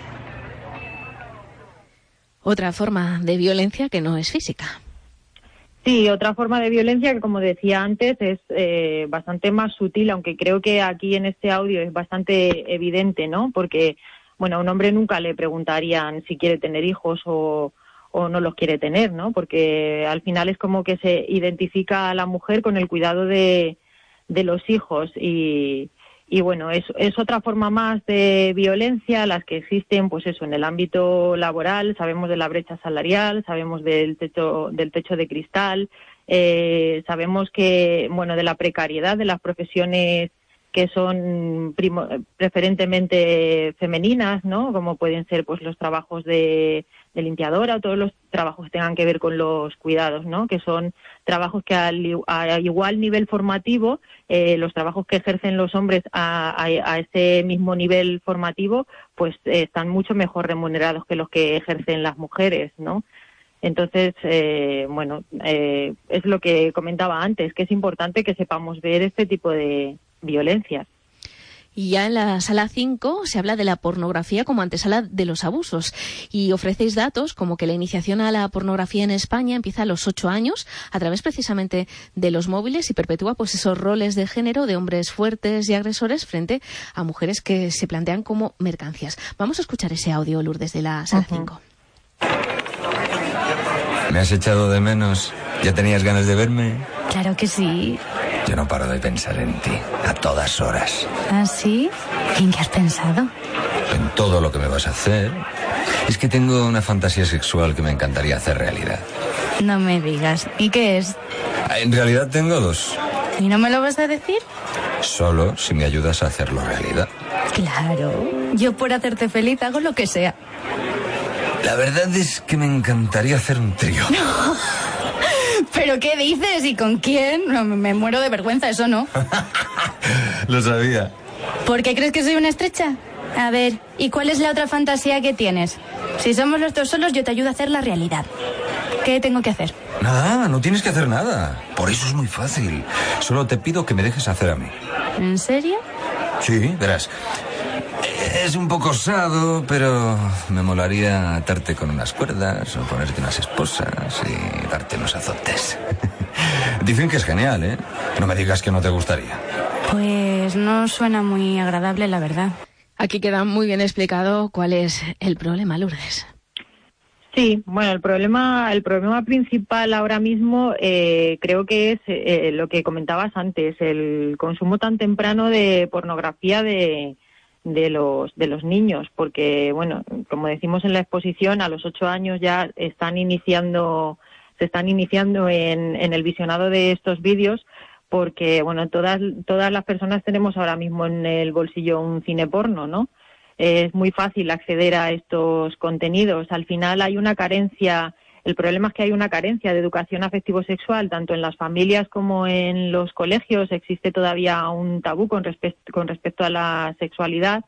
Otra forma de violencia que no es física. Sí, otra forma de violencia que, como decía antes, es eh, bastante más sutil, aunque creo que aquí en este audio es bastante evidente, ¿no? Porque, bueno, a un hombre nunca le preguntarían si quiere tener hijos o, o no los quiere tener, ¿no? Porque al final es como que se identifica a la mujer con el cuidado de, de los hijos y... Y bueno, es, es otra forma más de violencia, las que existen, pues eso, en el ámbito laboral. Sabemos de la brecha salarial, sabemos del techo, del techo de cristal, eh, sabemos que, bueno, de la precariedad de las profesiones que son primo, preferentemente femeninas, ¿no? Como pueden ser, pues, los trabajos de, de limpiadora o todos los trabajos que tengan que ver con los cuidados, ¿no? Que son trabajos que al, a igual nivel formativo, eh, los trabajos que ejercen los hombres a, a, a ese mismo nivel formativo, pues eh, están mucho mejor remunerados que los que ejercen las mujeres, ¿no? Entonces, eh, bueno, eh, es lo que comentaba antes, que es importante que sepamos ver este tipo de violencias. Y ya en la sala cinco se habla de la pornografía como antesala de los abusos y ofrecéis datos como que la iniciación a la pornografía en España empieza a los ocho años a través precisamente de los móviles y perpetúa pues esos roles de género de hombres fuertes y agresores frente a mujeres que se plantean como mercancías. Vamos a escuchar ese audio, Lourdes, de la sala cinco. ¿Me has echado de menos? ¿Ya tenías ganas de verme? Claro que sí. Yo no paro de pensar en ti, a todas horas. ¿Ah, sí? ¿En qué has pensado? En todo lo que me vas a hacer. Es que tengo una fantasía sexual que me encantaría hacer realidad. No me digas. ¿Y qué es? En realidad tengo dos. ¿Y no me lo vas a decir? Solo si me ayudas a hacerlo realidad. Claro. Yo por hacerte feliz hago lo que sea. La verdad es que me encantaría hacer un trío. No. ¿Pero qué dices? ¿Y con quién? No, me muero de vergüenza, eso no. Lo sabía. ¿Por qué crees que soy una estrecha? A ver, ¿y cuál es la otra fantasía que tienes? Si somos los dos solos, yo te ayudo a hacer la realidad. ¿Qué tengo que hacer? Nada, no tienes que hacer nada. Por eso es muy fácil. Solo te pido que me dejes hacer a mí. ¿En serio? Sí, verás. Es un poco osado, pero me molaría atarte con unas cuerdas o ponerte unas esposas y darte unos azotes. Dicen que es genial, ¿eh? No me digas que no te gustaría. Pues no suena muy agradable, la verdad. Aquí queda muy bien explicado cuál es el problema, Lourdes. Sí, bueno, el problema, el problema principal ahora mismo eh, creo que es eh, lo que comentabas antes, el consumo tan temprano de pornografía de, de los de los niños, porque bueno, como decimos en la exposición, a los ocho años ya están iniciando, se están iniciando en, en el visionado de estos vídeos, porque bueno, todas todas las personas tenemos ahora mismo en el bolsillo un cine porno, ¿no? Es muy fácil acceder a estos contenidos. Al final hay una carencia, el problema es que hay una carencia de educación afectivo-sexual, tanto en las familias como en los colegios. Existe todavía un tabú con respecto, con respecto a la sexualidad.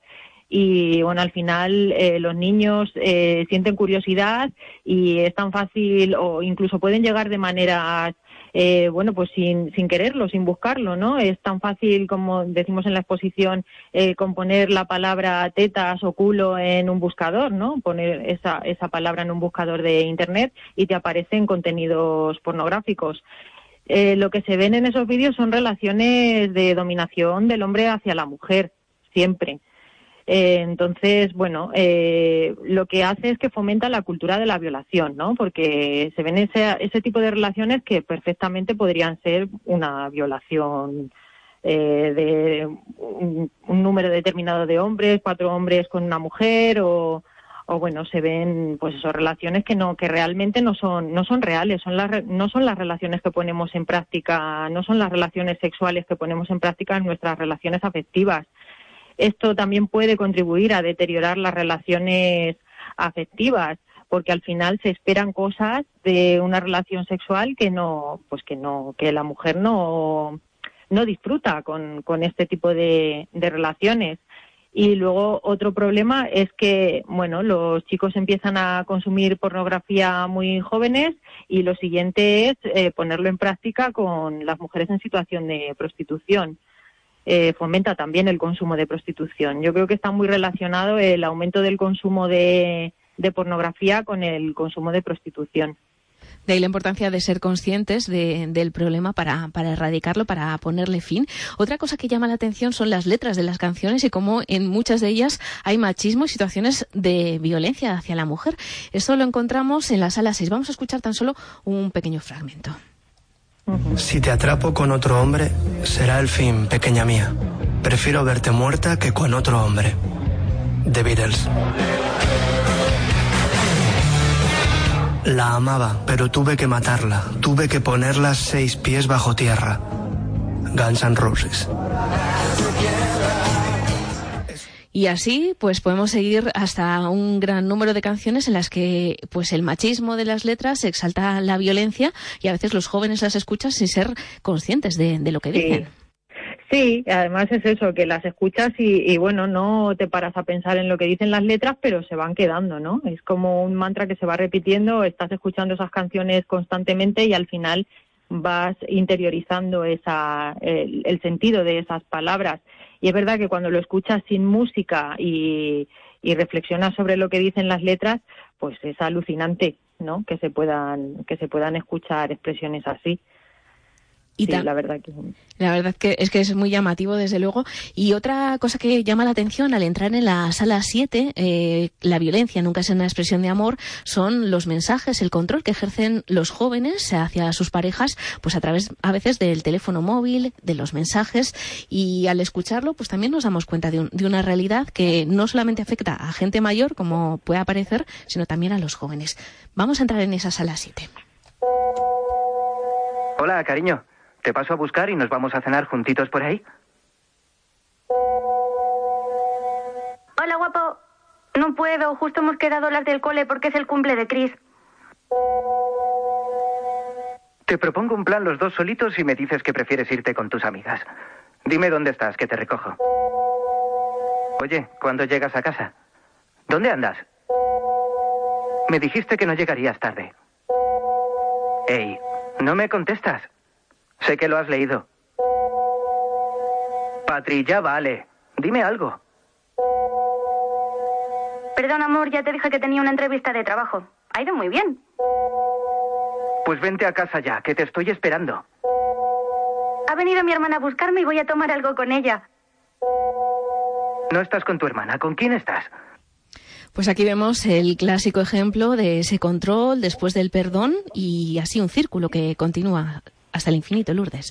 Y bueno, al final eh, los niños eh, sienten curiosidad y es tan fácil, o incluso pueden llegar de manera Eh, bueno, pues sin, sin quererlo, sin buscarlo, ¿no? Es tan fácil, como decimos en la exposición, eh, componer la palabra tetas o culo en un buscador, ¿no? Poner esa, esa palabra en un buscador de Internet y te aparecen contenidos pornográficos. Eh, lo que se ven en esos vídeos son relaciones de dominación del hombre hacia la mujer, siempre. Eh, entonces, bueno, eh, lo que hace es que fomenta la cultura de la violación, ¿no? Porque se ven ese, ese tipo de relaciones que perfectamente podrían ser una violación eh, de un, un número determinado de hombres, cuatro hombres con una mujer, o, o bueno, se ven pues esas relaciones que no, que realmente no son, no son reales, son las, no son las relaciones que ponemos en práctica, no son las relaciones sexuales que ponemos en práctica en nuestras relaciones afectivas. Esto también puede contribuir a deteriorar las relaciones afectivas, porque al final se esperan cosas de una relación sexual que no, pues que no, que la mujer no, no disfruta con, con este tipo de, de relaciones. Y luego otro problema es que, bueno, los chicos empiezan a consumir pornografía muy jóvenes y lo siguiente es eh, ponerlo en práctica con las mujeres en situación de prostitución. Eh, fomenta también el consumo de prostitución. Yo creo que está muy relacionado el aumento del consumo de, de pornografía con el consumo de prostitución. De ahí la importancia de ser conscientes de, del problema para, para erradicarlo, para ponerle fin. Otra cosa que llama la atención son las letras de las canciones y cómo en muchas de ellas hay machismo y situaciones de violencia hacia la mujer. Esto lo encontramos en la sala seis. Vamos a escuchar tan solo un pequeño fragmento. Si te atrapo con otro hombre, será el fin, pequeña mía. Prefiero verte muerta que con otro hombre. The Beatles. La amaba, pero tuve que matarla. Tuve que ponerla seis pies bajo tierra. Guns N' Roses. Y así, pues podemos seguir hasta un gran número de canciones en las que, pues el machismo de las letras exalta la violencia y a veces los jóvenes las escuchan sin ser conscientes de, de lo que dicen. Sí, además es eso, que las escuchas y, y bueno, no te paras a pensar en lo que dicen las letras, pero se van quedando, ¿no? Es como un mantra que se va repitiendo, estás escuchando esas canciones constantemente y al final vas interiorizando esa, el, el sentido de esas palabras. Y es verdad que cuando lo escuchas sin música y, y reflexionas sobre lo que dicen las letras, pues es alucinante, ¿no? Que se puedan, que se puedan escuchar expresiones así. Y sí, la verdad que la verdad que es que es muy llamativo, desde luego. Y otra cosa que llama la atención al entrar en la sala siete, eh, la violencia nunca es una expresión de amor, son los mensajes, el control que ejercen los jóvenes hacia sus parejas, pues a través a veces del teléfono móvil, de los mensajes, y al escucharlo pues también nos damos cuenta de, un, de una realidad que no solamente afecta a gente mayor, como puede parecer, sino también a los jóvenes. Vamos a entrar en esa sala siete. Hola, cariño. ¿Te paso a buscar y nos vamos a cenar juntitos por ahí? Hola, guapo. No puedo, justo hemos quedado las del cole porque es el cumple de Chris. Te propongo un plan los dos solitos y me dices que prefieres irte con tus amigas. Dime dónde estás, que te recojo. Oye, ¿cuándo llegas a casa? ¿Dónde andas? Me dijiste que no llegarías tarde. Ey, no me contestas. Sé que lo has leído. Patri, ya vale. Dime algo. Perdón, amor, ya te dije que tenía una entrevista de trabajo. Ha ido muy bien. Pues vente a casa ya, que te estoy esperando. Ha venido mi hermana a buscarme y voy a tomar algo con ella. No estás con tu hermana. ¿Con quién estás? Pues aquí vemos el clásico ejemplo de ese control después del perdón y así un círculo que continúa hasta el infinito, Lourdes.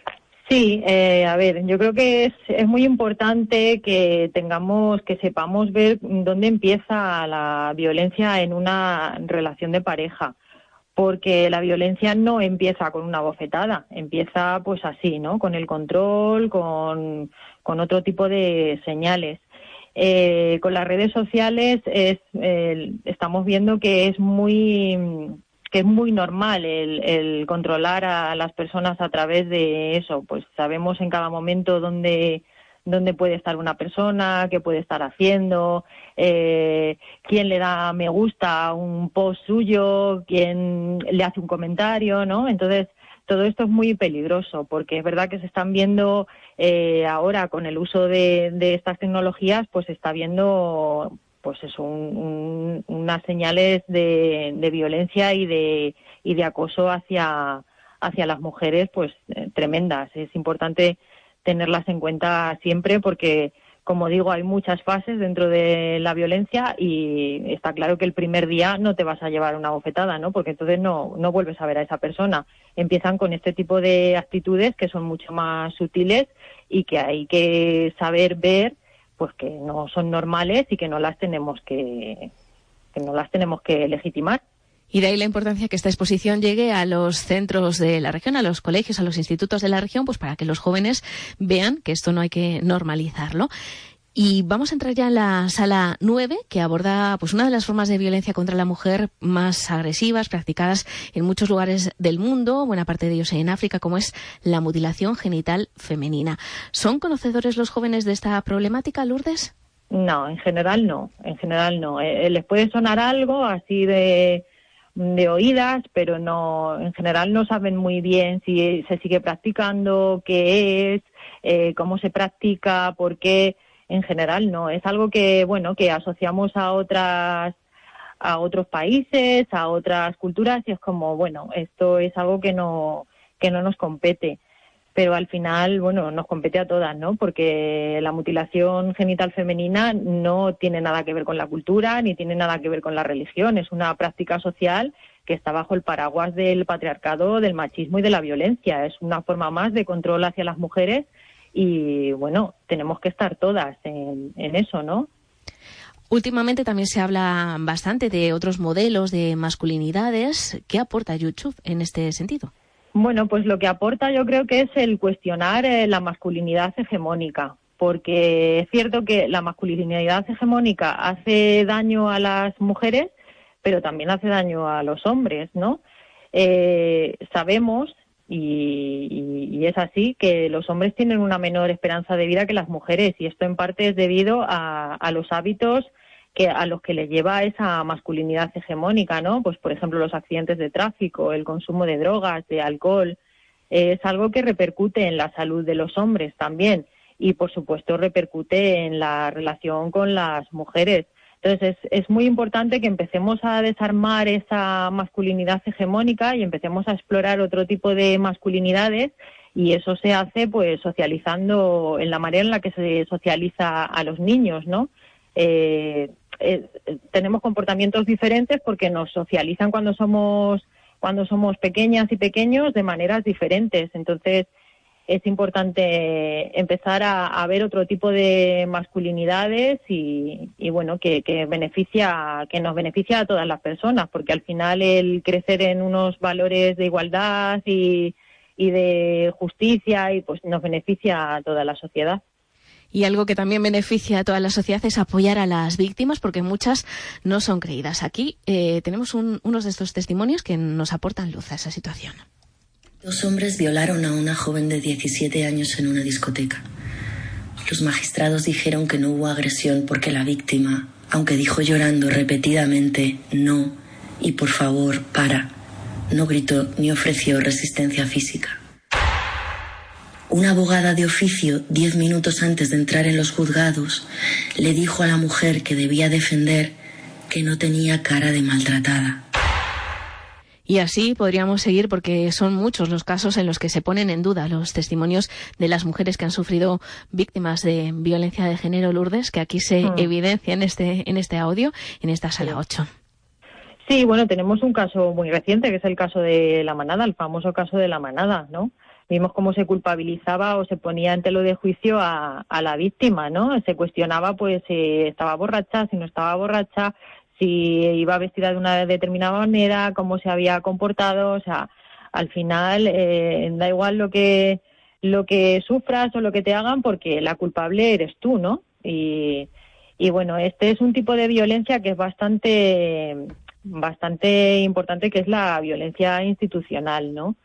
Sí, eh, a ver, yo creo que es, es muy importante que tengamos, que sepamos ver dónde empieza la violencia en una relación de pareja, porque la violencia no empieza con una bofetada, empieza pues así, ¿no? Con el control, con, con otro tipo de señales. Eh, con las redes sociales es, eh, estamos viendo que es muy que es muy normal el, el controlar a las personas a través de eso. Pues sabemos en cada momento dónde dónde puede estar una persona, qué puede estar haciendo, eh, quién le da me gusta a un post suyo, quién le hace un comentario, ¿no? Entonces, todo esto es muy peligroso porque es verdad que se están viendo eh, ahora con el uso de, de estas tecnologías, pues se está viendo pues eso, un, un, unas señales de, de violencia y de y de acoso hacia hacia las mujeres, pues eh, tremendas. Es importante tenerlas en cuenta siempre porque, como digo, hay muchas fases dentro de la violencia y está claro que el primer día no te vas a llevar una bofetada, ¿no? Porque entonces no, no vuelves a ver a esa persona. Empiezan con este tipo de actitudes que son mucho más sutiles y que hay que saber ver pues que no son normales y que no las tenemos que, que no las tenemos que legitimar. Y de ahí la importancia que esta exposición llegue a los centros de la región, a los colegios, a los institutos de la región, pues para que los jóvenes vean que esto no hay que normalizarlo. Y vamos a entrar ya en la sala nueve, que aborda pues una de las formas de violencia contra la mujer más agresivas, practicadas en muchos lugares del mundo, buena parte de ellos en África, como es la mutilación genital femenina. ¿Son conocedores los jóvenes de esta problemática, Lourdes? No, en general no, en general no. Eh, les puede sonar algo así de... de oídas, pero no, en general no saben muy bien si se sigue practicando, qué es, eh, cómo se practica, por qué. En general no, es algo que, bueno, que asociamos a otras, a otros países, a otras culturas y es como, bueno, esto es algo que no, que no nos compete. Pero al final, bueno, nos compete a todas, ¿no? Porque la mutilación genital femenina no tiene nada que ver con la cultura ni tiene nada que ver con la religión. Es una práctica social que está bajo el paraguas del patriarcado, del machismo y de la violencia. Es una forma más de control hacia las mujeres y, bueno, tenemos que estar todas en, en eso, ¿no? Últimamente también se habla bastante de otros modelos de masculinidades. ¿Qué aporta YouTube en este sentido? Bueno, pues lo que aporta yo creo que es el cuestionar eh, la masculinidad hegemónica, porque es cierto que la masculinidad hegemónica hace daño a las mujeres, pero también hace daño a los hombres, ¿no? Eh, sabemos, y, y, y es así, que los hombres tienen una menor esperanza de vida que las mujeres, y esto en parte es debido a, a los hábitos que a los que les lleva esa masculinidad hegemónica, ¿no? Pues, por ejemplo, los accidentes de tráfico, el consumo de drogas, de alcohol, eh, es algo que repercute en la salud de los hombres también y, por supuesto, repercute en la relación con las mujeres. Entonces es, es muy importante que empecemos a desarmar esa masculinidad hegemónica y empecemos a explorar otro tipo de masculinidades, y eso se hace pues socializando en la manera en la que se socializa a los niños, ¿no? Eh, eh, tenemos comportamientos diferentes porque nos socializan cuando somos cuando somos pequeñas y pequeños de maneras diferentes. Entonces es importante empezar a, a ver otro tipo de masculinidades y, y bueno, que, que beneficia, que nos beneficia a todas las personas, porque al final el crecer en unos valores de igualdad y, y de justicia y pues nos beneficia a toda la sociedad. Y algo que también beneficia a toda la sociedad es apoyar a las víctimas, porque muchas no son creídas. Aquí eh, tenemos un, unos de estos testimonios que nos aportan luz a esa situación. Dos hombres violaron a una joven de diecisiete años en una discoteca. Los magistrados dijeron que no hubo agresión porque la víctima, aunque dijo llorando repetidamente no y por favor para, no gritó ni ofreció resistencia física. Una abogada de oficio, diez minutos antes de entrar en los juzgados, le dijo a la mujer que debía defender que no tenía cara de maltratada. Y así podríamos seguir, porque son muchos los casos en los que se ponen en duda los testimonios de las mujeres que han sufrido víctimas de violencia de género, Lourdes, que aquí se mm. evidencia en este, en este audio, en esta sala ocho. Sí, bueno, tenemos un caso muy reciente, que es el caso de La Manada, el famoso caso de La Manada, ¿no? Vimos cómo se culpabilizaba o se ponía en telo de juicio a, a la víctima, ¿no? Se cuestionaba, pues, si estaba borracha, si no estaba borracha, si iba vestida de una determinada manera, cómo se había comportado. O sea, al final eh, da igual lo que lo que sufras o lo que te hagan, porque la culpable eres tú, ¿no? Y, y bueno, este es un tipo de violencia que es bastante bastante importante, que es la violencia institucional, ¿no?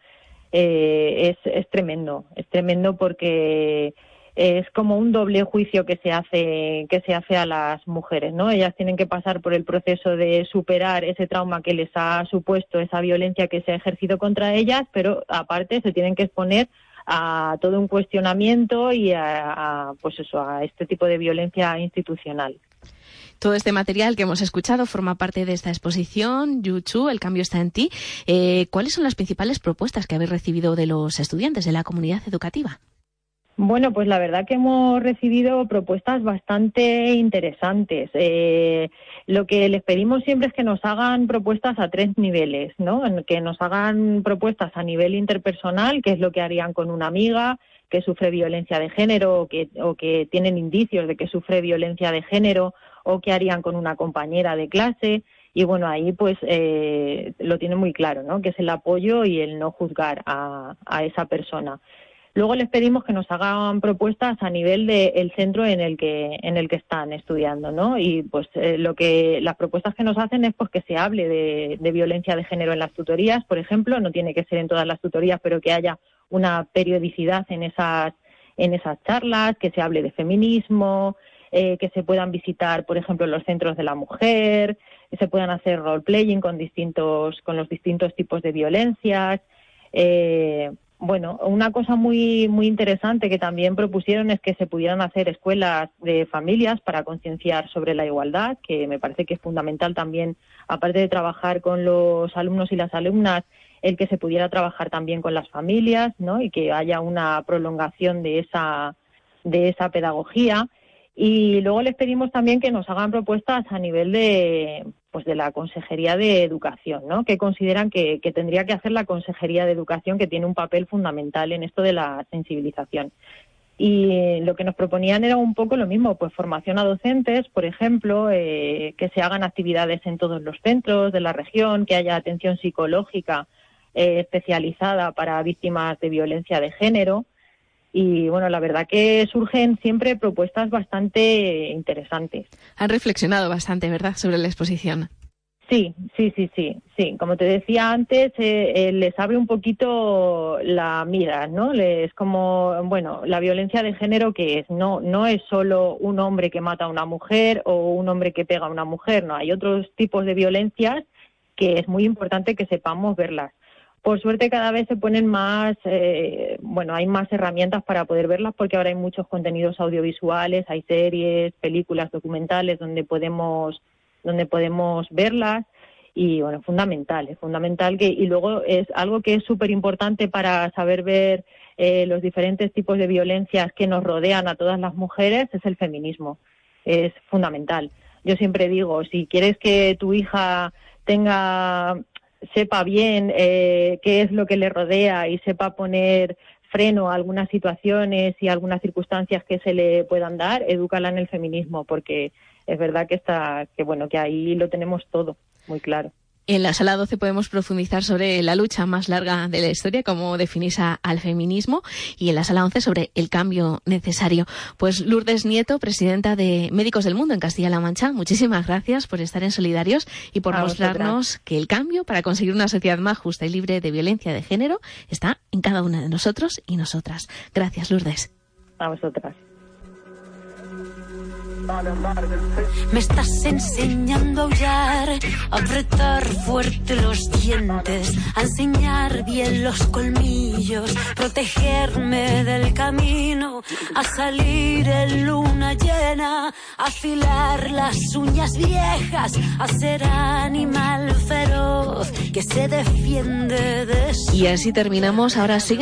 Eh, es, es tremendo, es tremendo porque es como un doble juicio que se hace que se hace a las mujeres, ¿no? Ellas tienen que pasar por el proceso de superar ese trauma que les ha supuesto esa violencia que se ha ejercido contra ellas, pero aparte se tienen que exponer a todo un cuestionamiento y a, a pues eso, a este tipo de violencia institucional. Todo este material que hemos escuchado forma parte de esta exposición, Yu Chu, El cambio está en ti. Eh, ¿Cuáles son las principales propuestas que habéis recibido de los estudiantes de la comunidad educativa? Bueno, pues la verdad que hemos recibido propuestas bastante interesantes. Eh, lo que les pedimos siempre es que nos hagan propuestas a tres niveles, ¿no? Que nos hagan propuestas a nivel interpersonal, que es lo que harían con una amiga que sufre violencia de género o que, o que tienen indicios de que sufre violencia de género, o que harían con una compañera de clase. Y bueno, ahí pues eh, lo tienen muy claro, ¿no? Que es el apoyo y el no juzgar a, a esa persona. Luego les pedimos que nos hagan propuestas a nivel del centro en el que en el que están estudiando, ¿no? Y pues eh, lo que las propuestas que nos hacen es pues que se hable de, de violencia de género en las tutorías, por ejemplo. No tiene que ser en todas las tutorías, pero que haya una periodicidad en esas en esas charlas, que se hable de feminismo, eh, que se puedan visitar, por ejemplo, los centros de la mujer, que se puedan hacer role-playing con distintos con los distintos tipos de violencias. Eh, Bueno, una cosa muy muy interesante que también propusieron es que se pudieran hacer escuelas de familias para concienciar sobre la igualdad, que me parece que es fundamental también, aparte de trabajar con los alumnos y las alumnas, el que se pudiera trabajar también con las familias, ¿no? Y que haya una prolongación de esa de esa pedagogía. Y luego les pedimos también que nos hagan propuestas a nivel de pues de la Consejería de Educación, ¿no? Que consideran que, que tendría que hacer la Consejería de Educación, que tiene un papel fundamental en esto de la sensibilización. Y lo que nos proponían era un poco lo mismo, pues formación a docentes, por ejemplo, eh, que se hagan actividades en todos los centros de la región, que haya atención psicológica eh, especializada para víctimas de violencia de género. Y bueno, la verdad que surgen siempre propuestas bastante interesantes. Han reflexionado bastante, ¿verdad?, sobre la exposición. Sí, sí, sí, sí, sí. Como te decía antes, eh, eh, les abre un poquito la mira, ¿no? Es como, bueno, la violencia de género, que es no no es solo un hombre que mata a una mujer o un hombre que pega a una mujer, no, hay otros tipos de violencias que es muy importante que sepamos verlas. Por suerte cada vez se ponen más, eh, bueno, hay más herramientas para poder verlas porque ahora hay muchos contenidos audiovisuales, hay series, películas, documentales donde podemos, donde podemos verlas. Y bueno, fundamental, es fundamental que, y luego es algo que es súper importante para saber ver eh, los diferentes tipos de violencias que nos rodean a todas las mujeres, es el feminismo, es fundamental. Yo siempre digo, si quieres que tu hija tenga, sepa bien eh, qué es lo que le rodea y sepa poner freno a algunas situaciones y algunas circunstancias que se le puedan dar, edúcala en el feminismo, porque es verdad que está, que bueno, que ahí lo tenemos todo muy claro. En la sala doce podemos profundizar sobre la lucha más larga de la historia, cómo definís a, al feminismo, y en la sala once sobre el cambio necesario. Pues Lourdes Nieto, presidenta de Médicos del Mundo en Castilla-La Mancha, muchísimas gracias por estar en Solidarios y por a mostrarnos vosotras. Que el cambio para conseguir una sociedad más justa y libre de violencia de género está en cada una de nosotros y nosotras. Gracias, Lourdes. A vosotras. Me estás enseñando a aullar, a apretar fuerte los dientes, a enseñar bien los colmillos, protegerme del camino, a salir en luna llena, a afilar las uñas viejas, a ser animal feroz que se defiende de su... Y así terminamos. Ahora sigue